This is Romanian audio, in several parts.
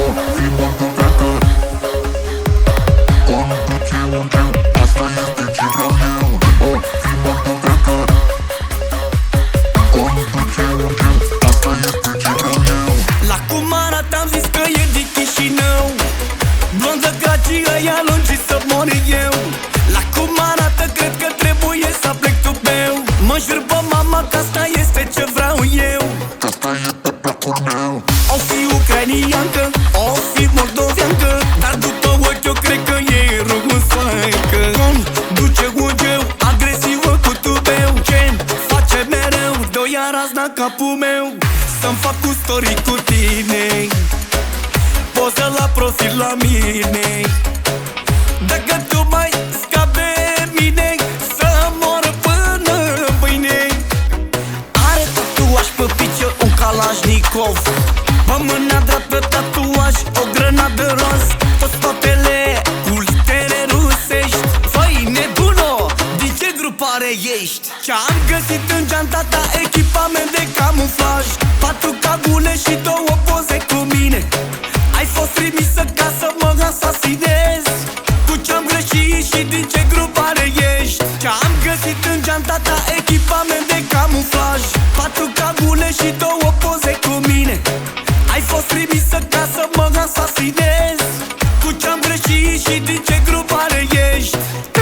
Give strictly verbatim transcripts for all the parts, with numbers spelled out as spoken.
fi mult duretă. Conduce un greu, asta este ce vreau eu. O fi mult duretă. Conduce un greu, asta este ce vreau eu. La cum arată-am zis că e din Chișinău, blondă gracie, ea lungi să mor eu. La cum arată, cred că trebuie să plec tubeu. Mă jur pe mama că asta este ce vreau eu, Că asta e pe placul meu. o fi ucrainiancă, o fi moldoveancă, dar după ochi eu cred că e rusoaică. Conduce un greu, agresivă cu tubeu, ce face mereu, doi razna capul meu. Să-mi fac cu story cu tine, poză la profil la mine. Dacă tu mai scapi de mine, să mor până mâine. Are tatuaj pe picior un Kalashnikov, pe mâna dreaptă tatuaj o grenadă roz. Tot spatele cu litere rusești. Făi nebuno, din ce grupare ești? Ce-am găsit în geanta ta, echipament de camuflaj, patru cagule și două poze cu mine. Ai fost trimisă ca să mă asasinezi. Cu ce-am greșit și din ce grupare ești? Ce-am găsit în geanta ta, echipament de camuflaj, patru cagule și două poze cu mine. Ai fost trimisă ca să mă asasinezi. Cu ce-am greșit și din ce grupare ești?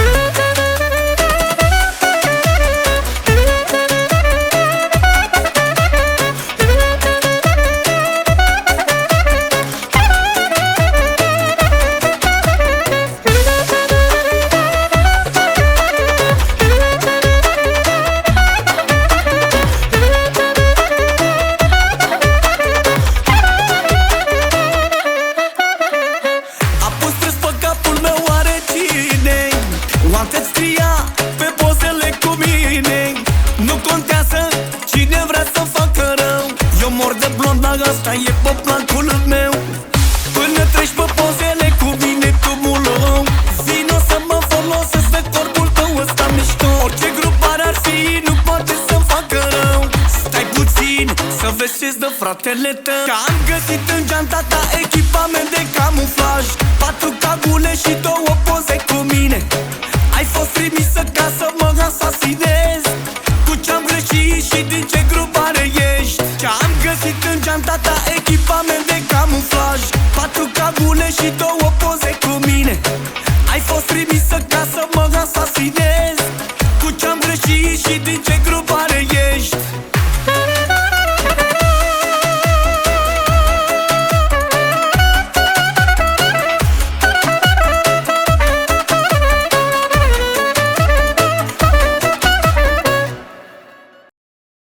Wanted scria pe pozele cu mine. Nu contează cine vrea să facă rău, eu mor de blond, dar asta e pe placul meu. Până treci pe pozele cu mine, tu mulou, vino să mă folosesc de corpul tău ăsta mișto. Orice grupare ar fi, nu poate să-mi facă rău. Stai puțin să vezi ce-ți dă fratele tău. Că am găsit în geanta ta, echipament de camuflaj, patru cagule și două poze cu mine. Ai fost trimisă ca să mă asasinezi. Cu ce-am greșit și din ce grupare ești? Ce-am găsit în geanta ta, echipament de camuflaj, patru cagule și două